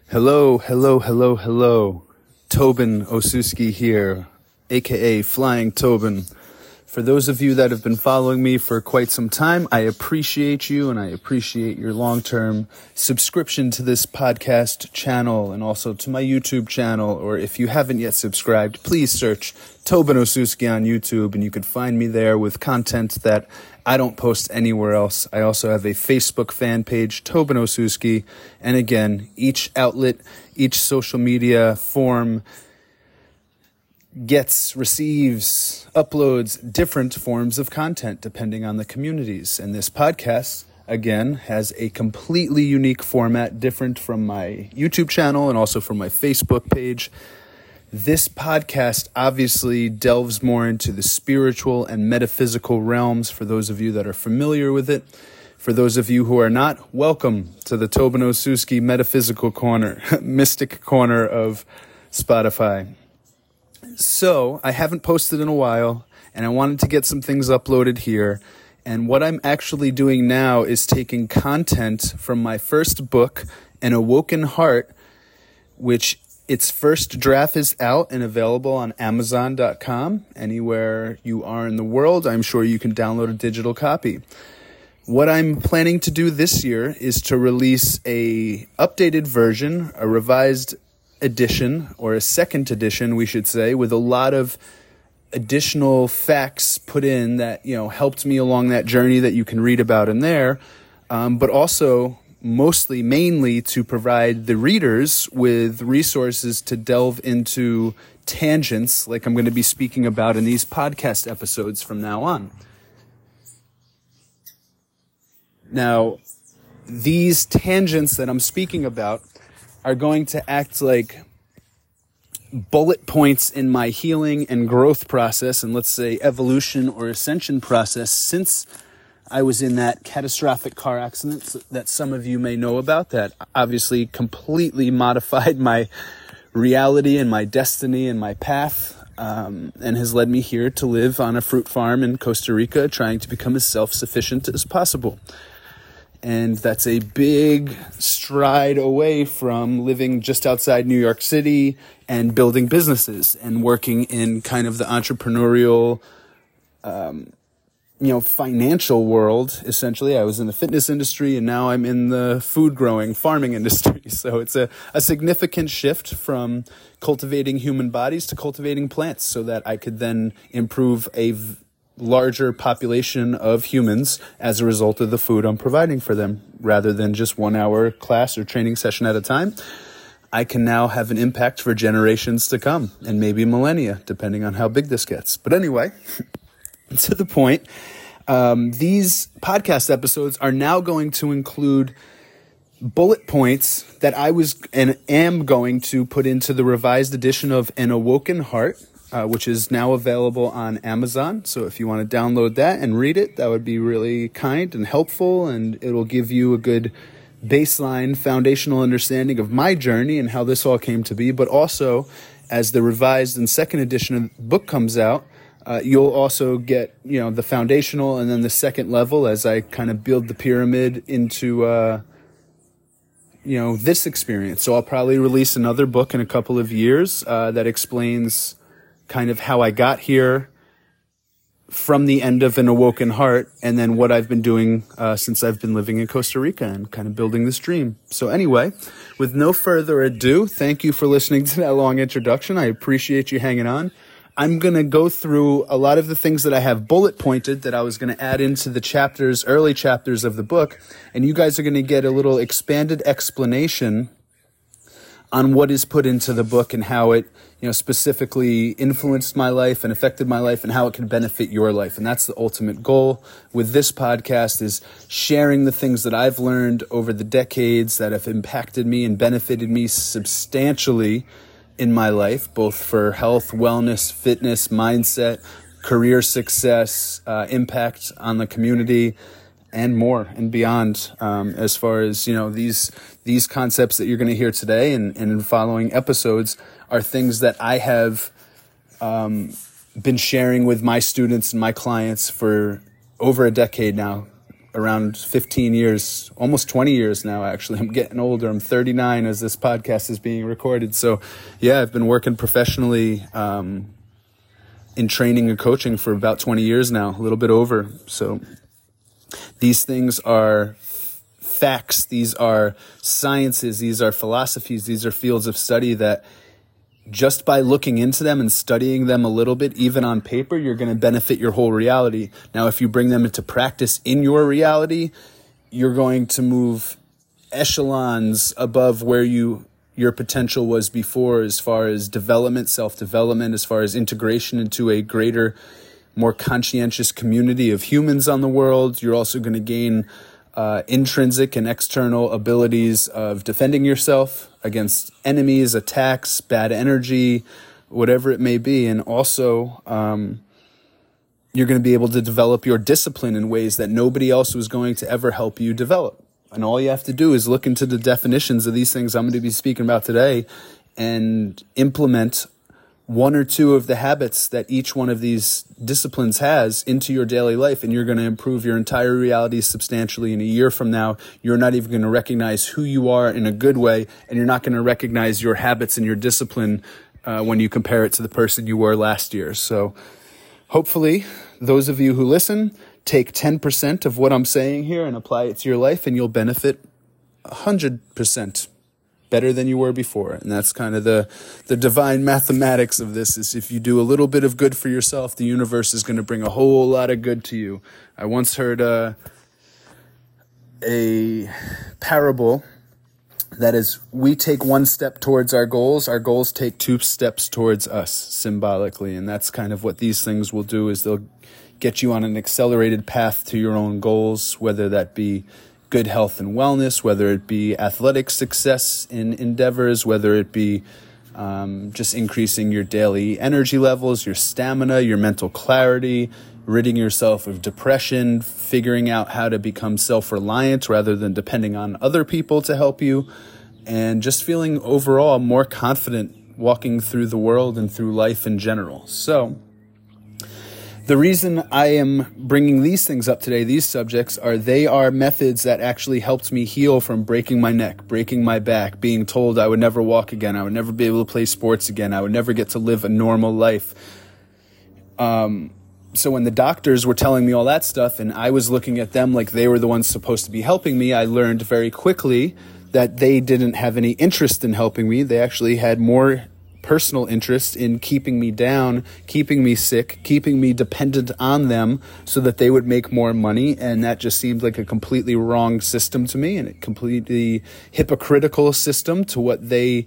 Hello. Tobin Osuski here, aka Flying Tobin. For those of you that have been following me for quite some time, I appreciate you and I appreciate your long-term subscription to this podcast channel and also to my YouTube channel. Or if you haven't yet subscribed, please search Tobin Osuski on YouTube and you can find me there with content that I don't post anywhere else. I also have a Facebook fan page, Tobin Osuski. And again, each outlet, each social media form receives, uploads different forms of content depending on the communities. And this podcast, again, has a completely unique format, different from my YouTube channel and also from my Facebook page. This podcast obviously delves more into the spiritual and metaphysical realms for those of you that are familiar with it. For those of you who are not, welcome to the Tobin Osuski Metaphysical Corner, Mystic Corner of Spotify. So, I haven't posted in a while, and I wanted to get some things uploaded here. And what I'm actually doing now is taking content from my first book, An Awoken Heart, which its first draft is out and available on Amazon.com. Anywhere you are in the world, I'm sure you can download a digital copy. What I'm planning to do this year is to release a updated version, a revised edition, or a second edition, we should say, with a lot of additional facts put in that, helped me along that journey that you can read about in there, but also mainly to provide the readers with resources to delve into tangents like I'm going to be speaking about in these podcast episodes from now on. Now, these tangents that I'm speaking about are going to act like bullet points in my healing and growth process, and let's say evolution or ascension process, since I was in that catastrophic car accident that some of you may know about, that obviously completely modified my reality and my destiny and my path, and has led me here to live on a fruit farm in Costa Rica, trying to become as self-sufficient as possible. And that's a big stride away from living just outside New York City and building businesses and working in kind of the entrepreneurial, financial world. Essentially, I was in the fitness industry and now I'm in the food growing, farming industry. So it's a significant shift from cultivating human bodies to cultivating plants so that I could then improve a larger population of humans as a result of the food I'm providing for them. Rather than just 1 hour class or training session at a time, I can now have an impact for generations to come and maybe millennia, depending on how big this gets. But anyway, to the point, these podcast episodes are now going to include bullet points that I was and am going to put into the revised edition of An Awoken Heart, which is now available on Amazon. So if you want to download that and read it, that would be really kind and helpful, and it'll give you a good baseline, foundational understanding of my journey and how this all came to be. But also, as the revised and second edition of the book comes out, you'll also get, the foundational and then the second level as I kind of build the pyramid into, this experience. So I'll probably release another book in a couple of years that explains kind of how I got here from the end of An Awoken Heart, and then what I've been doing since I've been living in Costa Rica and kind of building this dream. So anyway, with no further ado, thank you for listening to that long introduction. I appreciate you hanging on. I'm going to go through a lot of the things that I have bullet pointed that I was going to add into the early chapters of the book, and you guys are going to get a little expanded explanation on what is put into the book and how it, specifically influenced my life and affected my life and how it can benefit your life. And that's the ultimate goal with this podcast, is sharing the things that I've learned over the decades that have impacted me and benefited me substantially in my life, both for health, wellness, fitness, mindset, career success, impact on the community, and more and beyond, as far as, these concepts that you're going to hear today and in following episodes are things that I have been sharing with my students and my clients for over a decade now, around 15 years, almost 20 years now, actually. I'm getting older. I'm 39 as this podcast is being recorded. So, yeah, I've been working professionally in training and coaching for about 20 years now, a little bit over. So these things are facts. These are sciences. These are philosophies. These are fields of study that just by looking into them and studying them a little bit, even on paper, you're going to benefit your whole reality. Now, if you bring them into practice in your reality, you're going to move echelons above where your potential was before, as far as development, self-development, as far as integration into a greater, more conscientious community of humans on the world. You're also going to gain intrinsic and external abilities of defending yourself against enemies, attacks, bad energy, whatever it may be. And also, you're going to be able to develop your discipline in ways that nobody else was going to ever help you develop. And all you have to do is look into the definitions of these things I'm going to be speaking about today and implement one or two of the habits that each one of these disciplines has into your daily life, and you're going to improve your entire reality substantially. In a year from now, you're not even going to recognize who you are in a good way, and you're not going to recognize your habits and your discipline when you compare it to the person you were last year. So hopefully, those of you who listen, take 10% of what I'm saying here and apply it to your life, and you'll benefit 100%. Better than you were before. And that's kind of the divine mathematics of this, is if you do a little bit of good for yourself, the universe is going to bring a whole lot of good to you. I once heard a parable that is, we take one step towards our goals take 2 steps towards us, symbolically. And that's kind of what these things will do, is they'll get you on an accelerated path to your own goals, whether that be good health and wellness, whether it be athletic success in endeavors, whether it be just increasing your daily energy levels, your stamina, your mental clarity, ridding yourself of depression, figuring out how to become self-reliant rather than depending on other people to help you, and just feeling overall more confident walking through the world and through life in general. So the reason I am bringing these things up today, these subjects, they are methods that actually helped me heal from breaking my neck, breaking my back, being told I would never walk again, I would never be able to play sports again, I would never get to live a normal life. So when the doctors were telling me all that stuff and I was looking at them like they were the ones supposed to be helping me, I learned very quickly that they didn't have any interest in helping me. They actually had more personal interest in keeping me down, keeping me sick, keeping me dependent on them so that they would make more money. And that just seemed like a completely wrong system to me, and a completely hypocritical system to what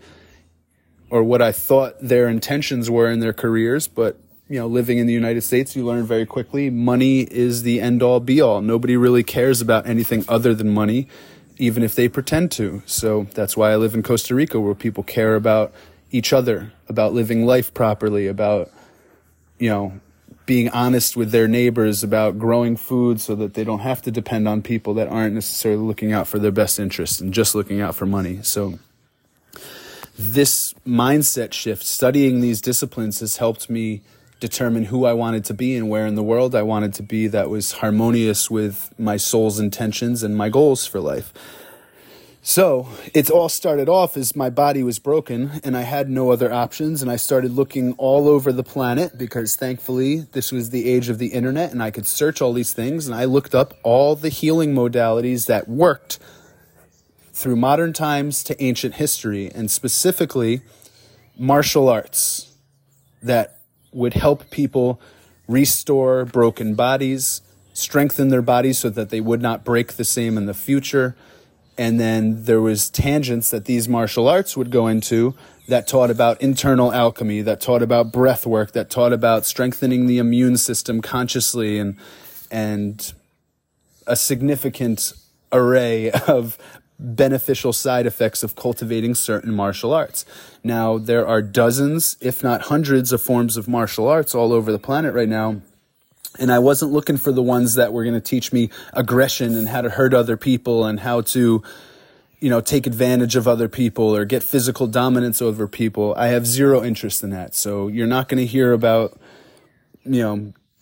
I thought their intentions were in their careers. But, living in the United States, you learn very quickly, money is the end all be all. Nobody really cares about anything other than money, even if they pretend to. So that's why I live in Costa Rica, where people care about each other, about living life properly, about, being honest with their neighbors, about growing food so that they don't have to depend on people that aren't necessarily looking out for their best interests and just looking out for money. So this mindset shift, studying these disciplines, has helped me determine who I wanted to be and where in the world I wanted to be that was harmonious with my soul's intentions and my goals for life. So it all started off as my body was broken and I had no other options, and I started looking all over the planet because thankfully this was the age of the internet and I could search all these things, and I looked up all the healing modalities that worked through modern times to ancient history, and specifically martial arts that would help people restore broken bodies, strengthen their bodies so that they would not break the same in the future. And then there was tangents that these martial arts would go into that taught about internal alchemy, that taught about breath work, that taught about strengthening the immune system consciously, and a significant array of beneficial side effects of cultivating certain martial arts. Now, there are dozens, if not hundreds, of forms of martial arts all over the planet right now. And I wasn't looking for the ones that were going to teach me aggression and how to hurt other people and how to, take advantage of other people or get physical dominance over people. I have zero interest in that. So you're not going to hear about,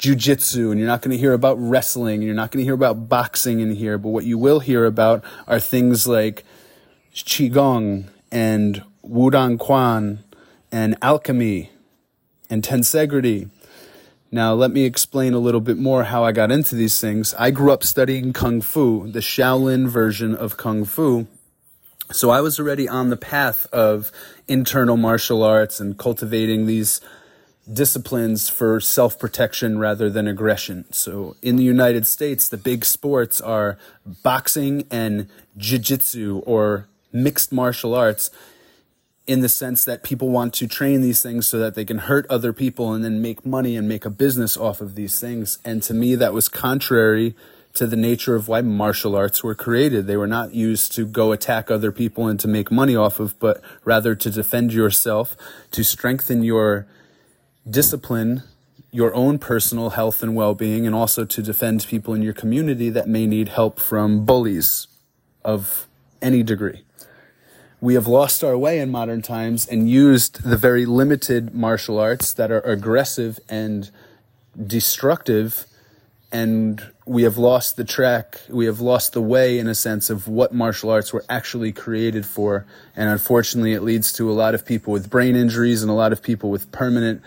jiu-jitsu, and you're not going to hear about wrestling, and you're not going to hear about boxing in here, but what you will hear about are things like qigong and wudang quan and alchemy and tensegrity. Now, let me explain a little bit more how I got into these things. I grew up studying Kung Fu, the Shaolin version of Kung Fu. So I was already on the path of internal martial arts and cultivating these disciplines for self-protection rather than aggression. So in the United States, the big sports are boxing and jiu-jitsu, or mixed martial arts, in the sense that people want to train these things so that they can hurt other people and then make money and make a business off of these things. And to me, that was contrary to the nature of why martial arts were created. They were not used to go attack other people and to make money off of, but rather to defend yourself, to strengthen your discipline, your own personal health and well-being, and also to defend people in your community that may need help from bullies of any degree. We have lost our way in modern times and used the very limited martial arts that are aggressive and destructive, and we have lost the track, we have lost the way, in a sense, of what martial arts were actually created for. And unfortunately, it leads to a lot of people with brain injuries and a lot of people with permanent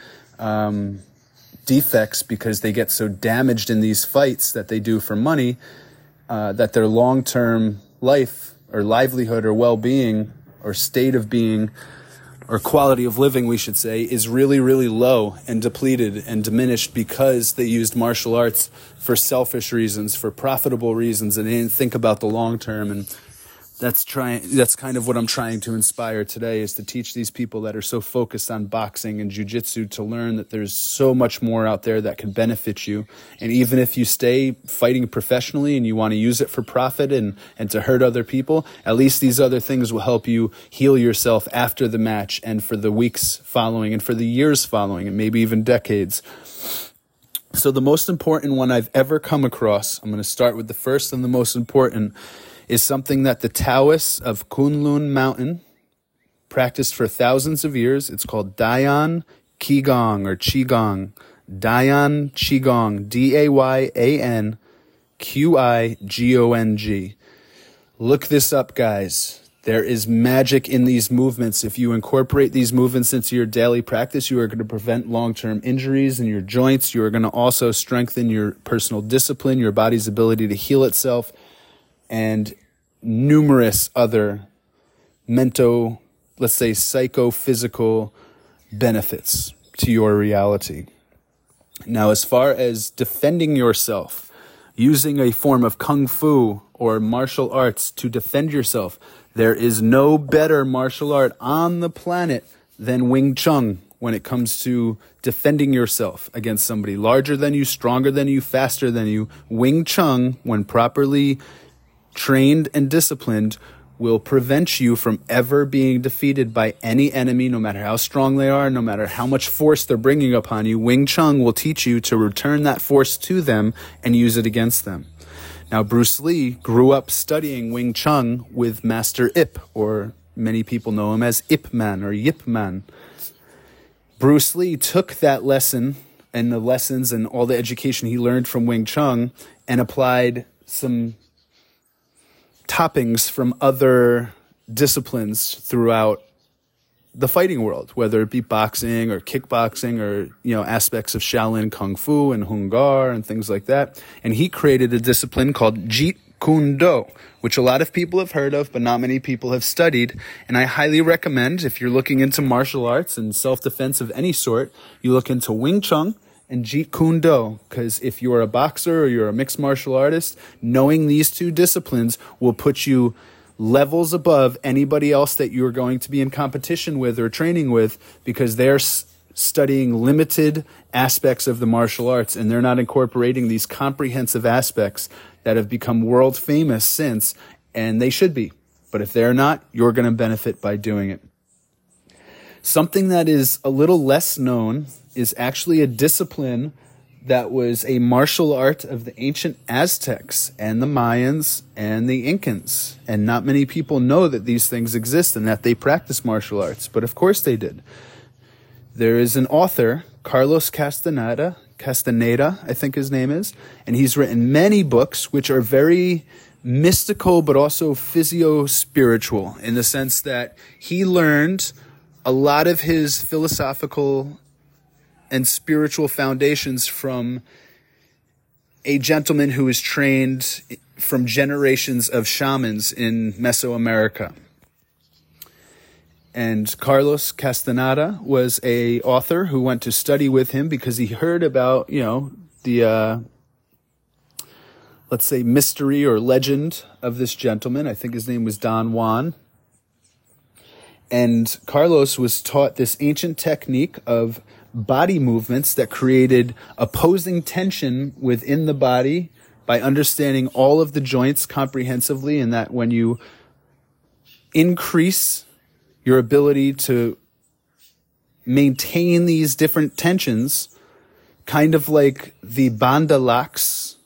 defects, because they get so damaged in these fights that they do for money, that their long-term life or livelihood or well-being or state of being or quality of living, we should say, is really, really low and depleted and diminished because they used martial arts for selfish reasons, for profitable reasons, and they didn't think about the long term. And that's kind of what I'm trying to inspire today, is to teach these people that are so focused on boxing and jiu-jitsu to learn that there's so much more out there that can benefit you. And even if you stay fighting professionally and you want to use it for profit and to hurt other people, at least these other things will help you heal yourself after the match and for the weeks following and for the years following and maybe even decades. So the most important one I've ever come across, I'm going to start with the first and the most important, is something that the Taoists of Kunlun Mountain practiced for thousands of years. It's called Dayan Qigong or Qigong. Dayan Qigong, Dayan Qigong. Look this up, guys. There is magic in these movements. If you incorporate these movements into your daily practice, you are going to prevent long-term injuries in your joints. You are going to also strengthen your personal discipline, your body's ability to heal itself, and numerous other mental, let's say psychophysical benefits to your reality. Now, as far as defending yourself, using a form of kung fu or martial arts to defend yourself, there is no better martial art on the planet than Wing Chun when it comes to defending yourself against somebody larger than you, stronger than you, faster than you. Wing Chun, when properly trained and disciplined, will prevent you from ever being defeated by any enemy, no matter how strong they are, no matter how much force they're bringing upon you. Wing Chun will teach you to return that force to them and use it against them. Now, Bruce Lee grew up studying Wing Chun with Master Ip, or many people know him as Ip Man or Yip Man. Bruce Lee took that lesson and the lessons and all the education he learned from Wing Chun and applied some toppings from other disciplines throughout the fighting world, whether it be boxing or kickboxing or, aspects of Shaolin Kung Fu and Hung Gar and things like that. And he created a discipline called Jeet Kune Do, which a lot of people have heard of, but not many people have studied. And I highly recommend, if you're looking into martial arts and self-defense of any sort, you look into Wing Chun and Jeet Kune Do, because if you're a boxer or you're a mixed martial artist, knowing these two disciplines will put you levels above anybody else that you're going to be in competition with or training with, because they're studying limited aspects of the martial arts and they're not incorporating these comprehensive aspects that have become world famous since, and they should be. But if they're not, you're going to benefit by doing it. Something that is a little less known is actually a discipline that was a martial art of the ancient Aztecs and the Mayans and the Incans. And not many people know that these things exist and that they practice martial arts, but of course they did. There is an author, Carlos Castaneda, Castaneda, I think his name is. And he's written many books which are very mystical but also physio-spiritual, in the sense that he learned a lot of his philosophical and spiritual foundations from a gentleman who was trained from generations of shamans in Mesoamerica. And Carlos Castaneda was a author who went to study with him because he heard about, the, let's say, mystery or legend of this gentleman. I think his name was Don Juan. And Carlos was taught this ancient technique of body movements that created opposing tension within the body by understanding all of the joints comprehensively, and that when you increase your ability to maintain these different tensions, kind of like the bandhas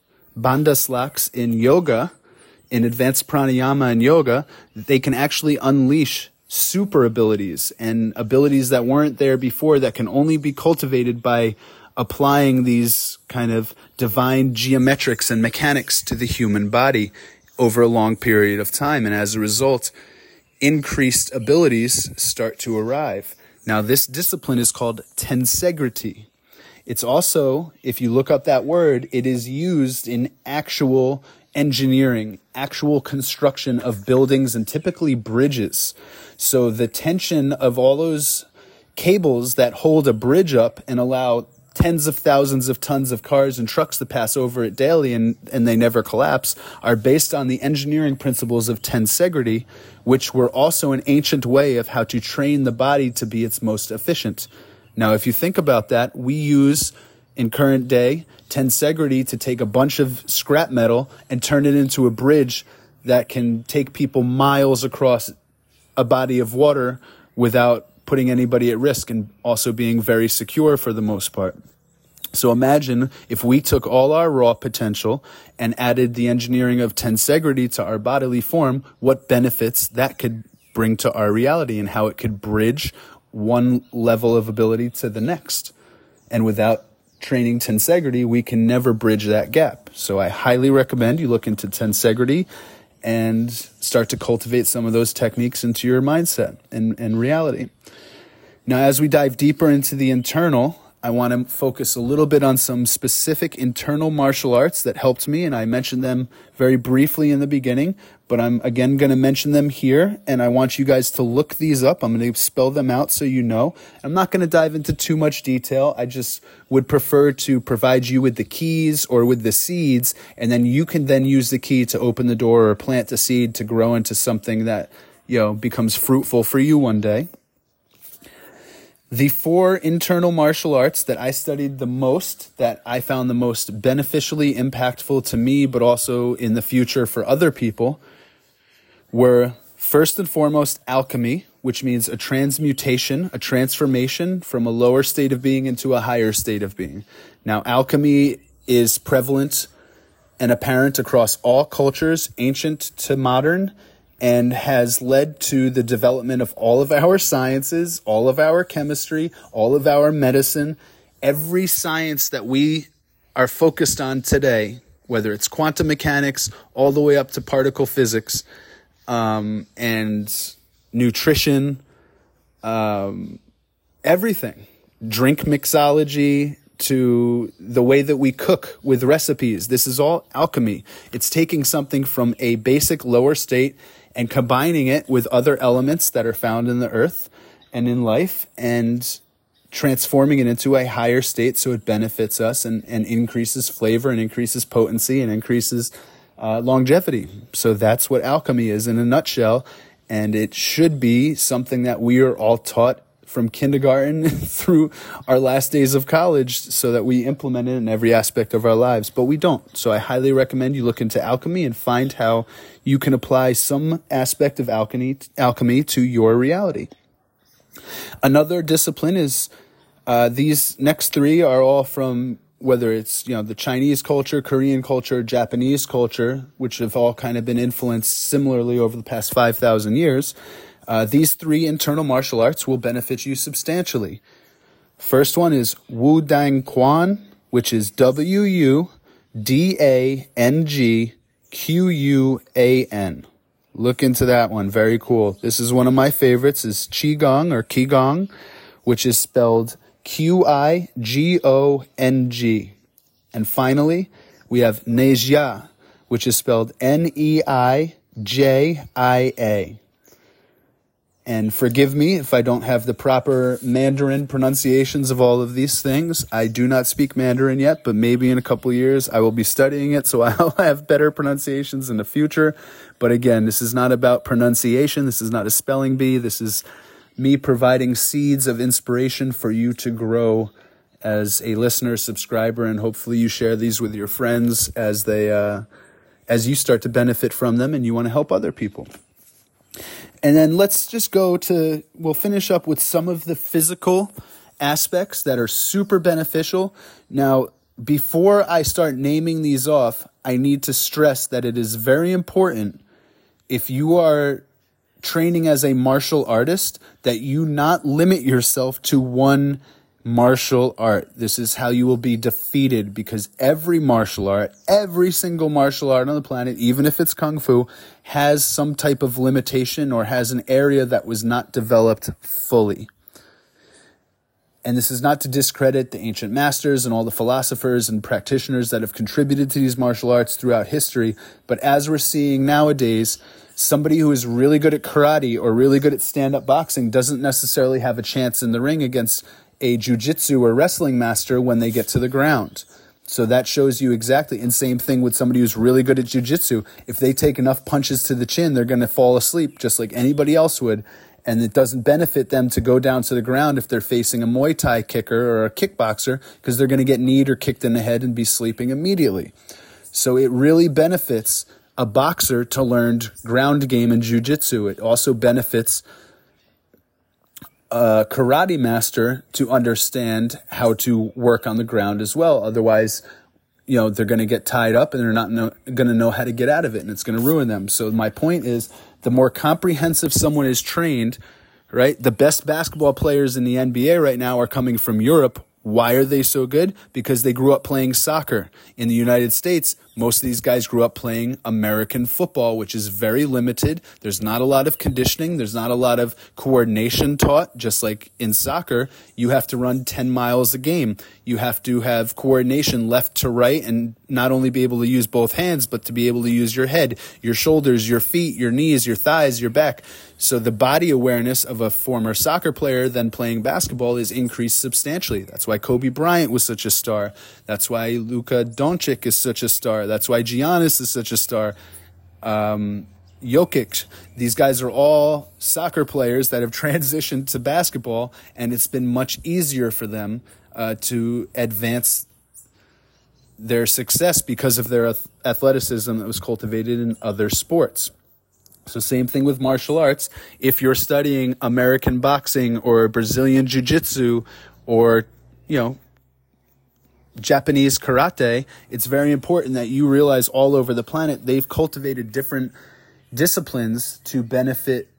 laks in yoga, in advanced pranayama and yoga, they can actually unleash super abilities and abilities that weren't there before, that can only be cultivated by applying these kind of divine geometrics and mechanics to the human body over a long period of time. And as a result, increased abilities start to arrive. Now, this discipline is called tensegrity. It's also, if you look up that word, it is used in actual engineering, actual construction of buildings and typically bridges. So the tension of all those cables that hold a bridge up and allow tens of thousands of tons of cars and trucks to pass over it daily and they never collapse are based on the engineering principles of tensegrity, which were also an ancient way of how to train the body to be its most efficient. Now, if you think about that, we use in current day tensegrity to take a bunch of scrap metal and turn it into a bridge that can take people miles across a body of water without putting anybody at risk, and also being very secure for the most part. So imagine if we took all our raw potential and added the engineering of tensegrity to our bodily form, what benefits that could bring to our reality and how it could bridge one level of ability to the next. And without training tensegrity, we can never bridge that gap. So I highly recommend you look into tensegrity and start to cultivate some of those techniques into your mindset and reality. Now, as we dive deeper into the internal, I want to focus a little bit on some specific internal martial arts that helped me, and I mentioned them very briefly in the beginning, but I'm again going to mention them here, and I want you guys to look these up. I'm going to spell them out so you know. I'm not going to dive into too much detail. I just would prefer to provide you with the keys or with the seeds, and then you can then use the key to open the door or plant the seed to grow into something that, becomes fruitful for you one day. The 4 internal martial arts that I studied the most, that I found the most beneficially impactful to me, but also in the future for other people, were first and foremost alchemy, which means a transmutation, a transformation from a lower state of being into a higher state of being. Now, alchemy is prevalent and apparent across all cultures, ancient to modern, and has led to the development of all of our sciences, all of our chemistry, all of our medicine. Every science that we are focused on today, whether it's quantum mechanics, all the way up to particle physics, and nutrition, everything, drink mixology, to the way that we cook with recipes. This is all alchemy. It's taking something from a basic lower state and combining it with other elements that are found in the earth and in life, and transforming it into a higher state so it benefits us and increases flavor and increases potency and increases longevity. So that's what alchemy is in a nutshell, and it should be something that we are all taught from kindergarten through our last days of college, so that we implement it in every aspect of our lives, but we don't. So I highly recommend you look into alchemy and find how you can apply some aspect of alchemy to your reality. Another discipline is, these next 3 are all from, whether it's, the Chinese culture, Korean culture, Japanese culture, which have all kind of been influenced similarly over the past 5,000 years. These 3 internal martial arts will benefit you substantially. First one is Wu Dang Quan, which is WUDANGQUAN. Look into that one. Very cool. This is one of my favorites, is Qigong or Qigong, which is spelled QIGONG. And finally, we have Neijia, which is spelled NEIJIA. And forgive me if I don't have the proper Mandarin pronunciations of all of these things. I do not speak Mandarin yet, but maybe in a couple of years I will be studying it, so I'll have better pronunciations in the future. But again, this is not about pronunciation. This is not a spelling bee. This is me providing seeds of inspiration for you to grow as a listener, subscriber, and hopefully you share these with your friends as you start to benefit from them and you want to help other people. And then let's just we'll finish up with some of the physical aspects that are super beneficial. Now, before I start naming these off, I need to stress that it is very important, if you are training as a martial artist, that you not limit yourself to one martial art. This is how you will be defeated, because every single martial art on the planet, even if it's Kung Fu, has some type of limitation or has an area that was not developed fully. And this is not to discredit the ancient masters and all the philosophers and practitioners that have contributed to these martial arts throughout history. But as we're seeing nowadays, somebody who is really good at karate or really good at stand-up boxing doesn't necessarily have a chance in the ring against a jiu-jitsu or wrestling master when they get to the ground. So that shows you exactly. And same thing with somebody who's really good at jiu-jitsu. If they take enough punches to the chin, they're going to fall asleep just like anybody else would. And it doesn't benefit them to go down to the ground if they're facing a Muay Thai kicker or a kickboxer, because they're going to get kneed or kicked in the head and be sleeping immediately. So it really benefits a boxer to learn ground game in jiu-jitsu. It also benefits a karate master to understand how to work on the ground as well. Otherwise, they're going to get tied up and they're not going to know how to get out of it, and it's going to ruin them. So my point is, the more comprehensive someone is trained, right? The best basketball players in the NBA right now are coming from Europe. Why are they so good? Because they grew up playing soccer. In the United States, most of these guys grew up playing American football, which is very limited. There's not a lot of conditioning. There's not a lot of coordination taught. Just like in soccer, you have to run 10 miles a game. You have to have coordination left to right, and not only be able to use both hands, but to be able to use your head, your shoulders, your feet, your knees, your thighs, your back. So the body awareness of a former soccer player then playing basketball is increased substantially. That's why Kobe Bryant was such a star. That's why Luka Doncic is such a star. That's why Giannis is such a star. Jokic. These guys are all soccer players that have transitioned to basketball, and it's been much easier for them to advance their success because of their athleticism that was cultivated in other sports. So same thing with martial arts. If you're studying American boxing or Brazilian jiu-jitsu or, Japanese karate, it's very important that you realize all over the planet they've cultivated different disciplines to benefit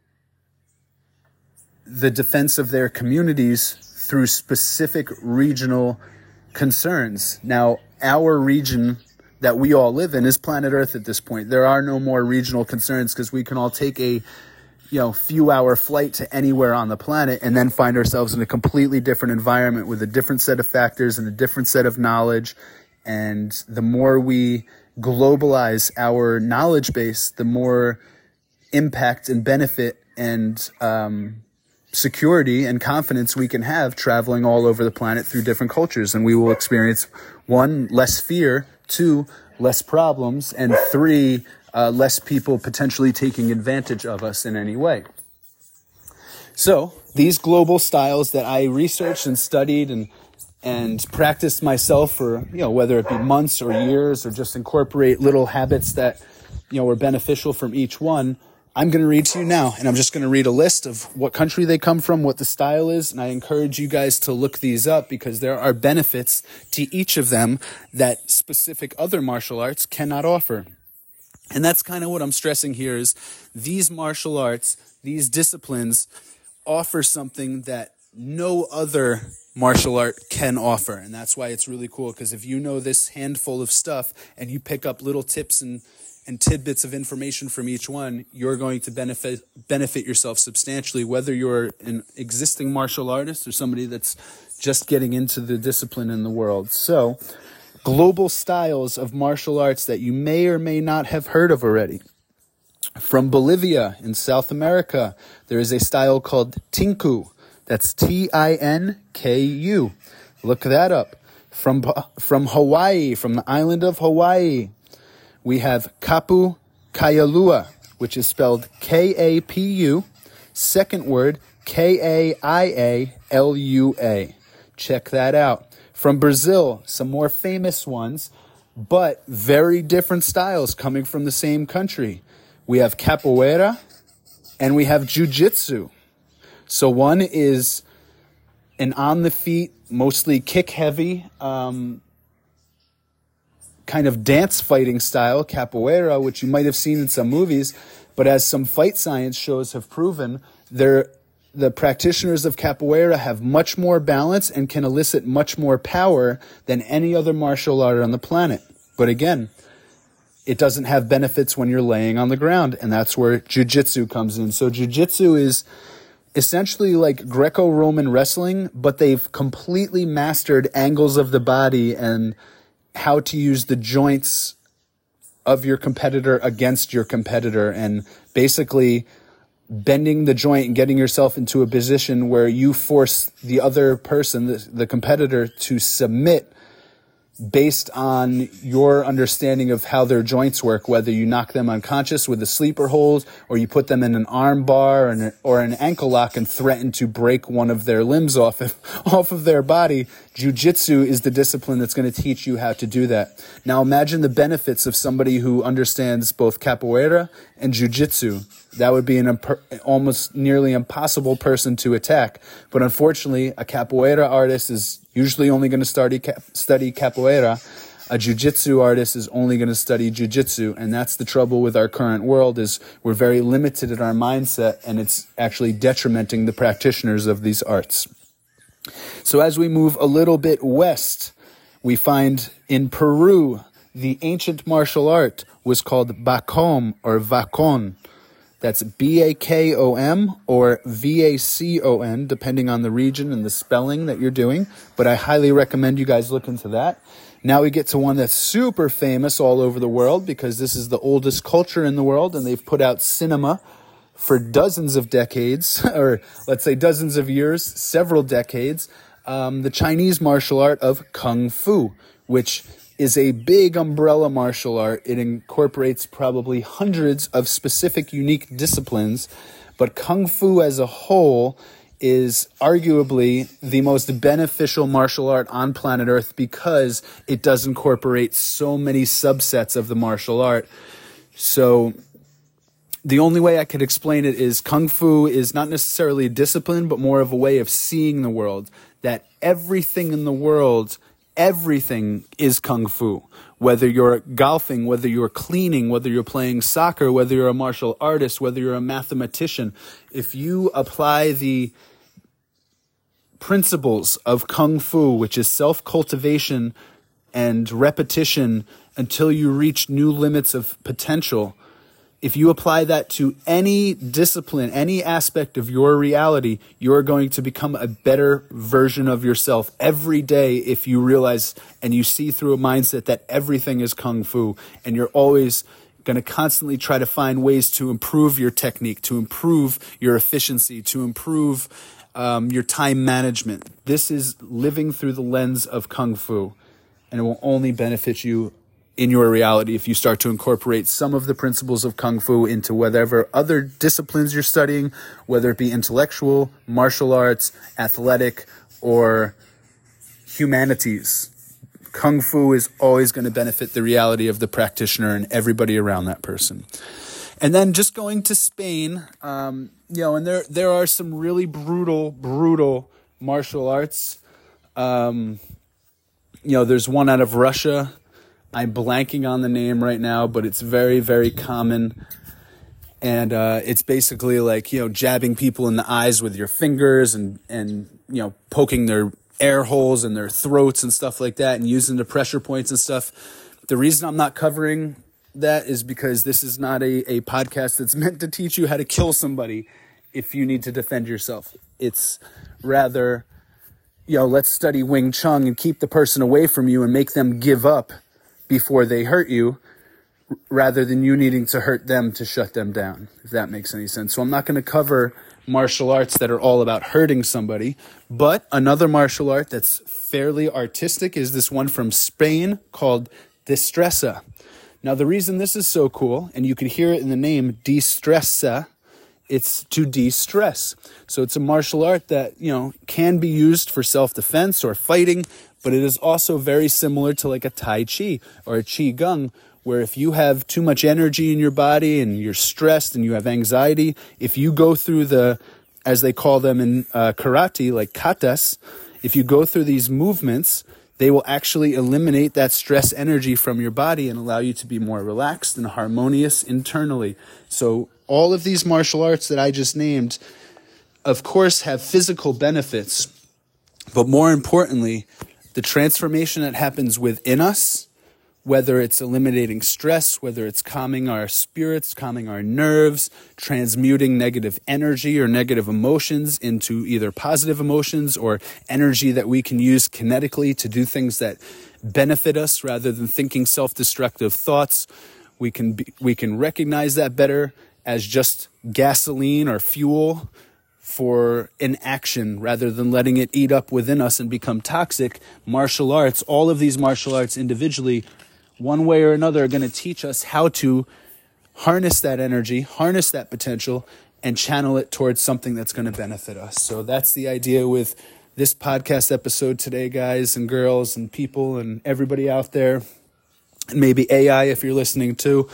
the defense of their communities through specific regional concerns. Now, our region that we all live in is planet Earth at this point. There are no more regional concerns because we can all take a few-hour flight to anywhere on the planet and then find ourselves in a completely different environment with a different set of factors and a different set of knowledge. And the more we globalize our knowledge base, the more impact and benefit and security and confidence we can have traveling all over the planet through different cultures. And we will experience, 1, less fear, 2, less problems, and 3, less people potentially taking advantage of us in any way. So these global styles that I researched and studied and practiced myself for, whether it be months or years, or just incorporate little habits that, were beneficial from each one, I'm going to read to you now. And I'm just going to read a list of what country they come from, what the style is. And I encourage you guys to look these up because there are benefits to each of them that specific other martial arts cannot offer. And that's kind of what I'm stressing here is these martial arts, these disciplines offer something that no other martial art can offer. And that's why it's really cool, because if you know this handful of stuff and you pick up little tips and tidbits of information from each one, you're going to benefit yourself substantially, whether you're an existing martial artist or somebody that's just getting into the discipline in the world. So, global styles of martial arts that you may or may not have heard of already. From Bolivia in South America, there is a style called Tinku. That's Tinku. Look that up. From Hawaii, from the island of Hawaii, we have Kapu Kaialua, which is spelled Kapu. Second word, Kaialua. Check that out. From Brazil, some more famous ones, but very different styles coming from the same country. We have capoeira and we have jiu-jitsu. So one is an on-the-feet, mostly kick-heavy, kind of dance fighting style, capoeira, which you might have seen in some movies, but as some fight science shows have proven, the practitioners of capoeira have much more balance and can elicit much more power than any other martial art on the planet. But again, it doesn't have benefits when you're laying on the ground, and that's where jiu-jitsu comes in. So jiu-jitsu is essentially like Greco-Roman wrestling, but they've completely mastered angles of the body and how to use the joints of your competitor against your competitor, and basically bending the joint and getting yourself into a position where you force the other person, the competitor, to submit based on your understanding of how their joints work, whether you knock them unconscious with a sleeper hold or you put them in an arm bar or an ankle lock and threaten to break one of their limbs off of their body. Jiu-jitsu is the discipline that's going to teach you how to do that. Now imagine the benefits of somebody who understands both capoeira and jiu-jitsu. That would be an almost nearly impossible person to attack. But unfortunately, a capoeira artist is usually only going to study capoeira. A jiu-jitsu artist is only going to study jiu-jitsu. And that's the trouble with our current world, is we're very limited in our mindset, and it's actually detrimenting the practitioners of these arts. So as we move a little bit west, we find in Peru, the ancient martial art was called Bakom or Vacon. That's B-A-K-O-M or V-A-C-O-N, depending on the region and the spelling that you're doing. But I highly recommend you guys look into that. Now we get to one that's super famous all over the world, because this is the oldest culture in the world, and they've put out cinema for dozens of decades, or let's say dozens of years, several decades. The Chinese martial art of Kung Fu, which is a big umbrella martial art. It incorporates probably hundreds of specific unique disciplines, but Kung Fu as a whole is arguably the most beneficial martial art on planet Earth, because it does incorporate so many subsets of the martial art. So the only way I could explain it is Kung Fu is not necessarily a discipline, but more of a way of seeing the world, that everything in the world, everything is Kung Fu. Whether you're golfing, whether you're cleaning, whether you're playing soccer, whether you're a martial artist, whether you're a mathematician, if you apply the principles of Kung Fu, which is self-cultivation and repetition until you reach new limits of potential, if you apply that to any discipline, any aspect of your reality, you're going to become a better version of yourself every day if you realize and you see through a mindset that everything is Kung Fu, and you're always going to constantly try to find ways to improve your technique, to improve your efficiency, to improve your time management. This is living through the lens of Kung Fu, and it will only benefit you in your reality if you start to incorporate some of the principles of Kung Fu into whatever other disciplines you're studying, whether it be intellectual, martial arts, athletic, or humanities. Kung Fu is always going to benefit the reality of the practitioner and everybody around that person. And then just going to Spain, and there are some really brutal martial arts. There's one out of Russia. I'm blanking on the name right now, but it's very, very common. And it's basically like, jabbing people in the eyes with your fingers and poking their air holes in their throats and stuff like that, and using the pressure points and stuff. The reason I'm not covering that is because this is not a podcast that's meant to teach you how to kill somebody if you need to defend yourself. It's rather, let's study Wing Chun and keep the person away from you and make them give up before they hurt you, rather than you needing to hurt them to shut them down, if that makes any sense. So I'm not going to cover martial arts that are all about hurting somebody, but another martial art that's fairly artistic is this one from Spain called Destreza. Now, the reason this is so cool, and you can hear it in the name, Destreza, it's to de-stress. So it's a martial art that, can be used for self-defense or fighting, but it is also very similar to like a Tai Chi or a Qigong, where if you have too much energy in your body and you're stressed and you have anxiety, if you go through as they call them in karate, like katas, if you go through these movements, they will actually eliminate that stress energy from your body and allow you to be more relaxed and harmonious internally. So all of these martial arts that I just named, of course, have physical benefits, but more importantly, the transformation that happens within us, whether it's eliminating stress, whether it's calming our spirits, calming our nerves, transmuting negative energy or negative emotions into either positive emotions or energy that we can use kinetically to do things that benefit us rather than thinking self-destructive thoughts. We can recognize that better as just gasoline or fuel for an action rather than letting it eat up within us and become toxic. Martial arts, all of these martial arts individually, one way or another, are going to teach us how to harness that energy, harness that potential, and channel it towards something that's going to benefit us. So that's the idea with this podcast episode today, guys and girls and people and everybody out there, and maybe AI if you're listening too.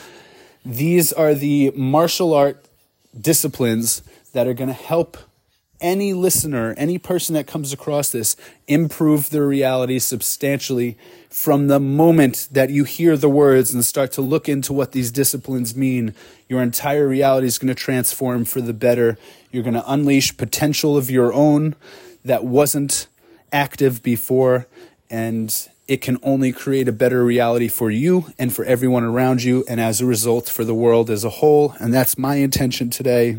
These are the martial art disciplines that are going to help any listener, any person that comes across this, improve their reality substantially from the moment that you hear the words and start to look into what these disciplines mean. Your entire reality is going to transform for the better. You're going to unleash potential of your own that wasn't active before, and it can only create a better reality for you and for everyone around you, and as a result, for the world as a whole. And that's my intention today,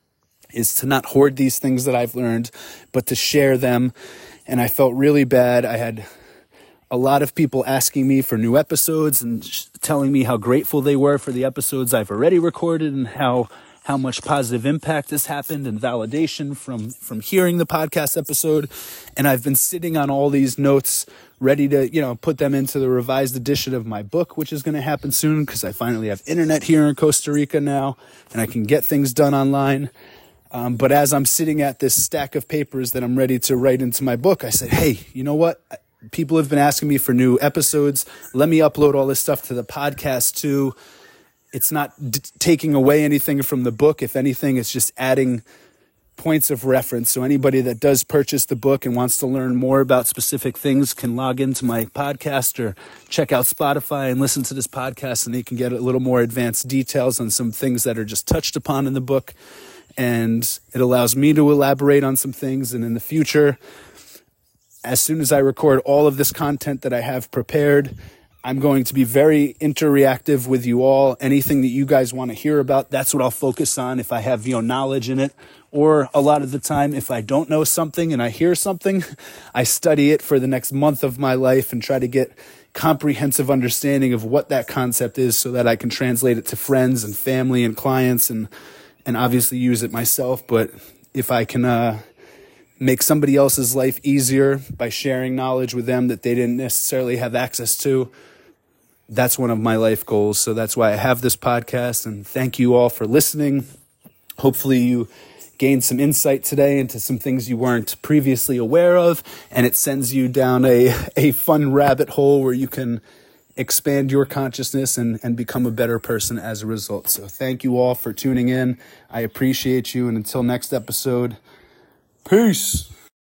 is to not hoard these things that I've learned, but to share them. And I felt really bad. I had a lot of people asking me for new episodes and telling me how grateful they were for the episodes I've already recorded and how much positive impact has happened and validation from hearing the podcast episode. And I've been sitting on all these notes ready to, put them into the revised edition of my book, which is going to happen soon because I finally have internet here in Costa Rica now and I can get things done online. But as I'm sitting at this stack of papers that I'm ready to write into my book, I said, hey, you know what? People have been asking me for new episodes. Let me upload all this stuff to the podcast too. It's not taking away anything from the book. If anything, it's just adding points of reference. So anybody that does purchase the book and wants to learn more about specific things can log into my podcast or check out Spotify and listen to this podcast, and they can get a little more advanced details on some things that are just touched upon in the book. And it allows me to elaborate on some things. And in the future, as soon as I record all of this content that I have prepared, I'm going to be very interactive with you all. Anything that you guys want to hear about, that's what I'll focus on if I have, knowledge in it. Or a lot of the time, if I don't know something and I hear something, I study it for the next month of my life and try to get comprehensive understanding of what that concept is so that I can translate it to friends and family and clients and obviously use it myself. But if I can make somebody else's life easier by sharing knowledge with them that they didn't necessarily have access to, that's one of my life goals. So that's why I have this podcast, and thank you all for listening. Hopefully you gained some insight today into some things you weren't previously aware of, and it sends you down a fun rabbit hole where you can expand your consciousness and become a better person as a result. So thank you all for tuning in. I appreciate you, and until next episode, peace.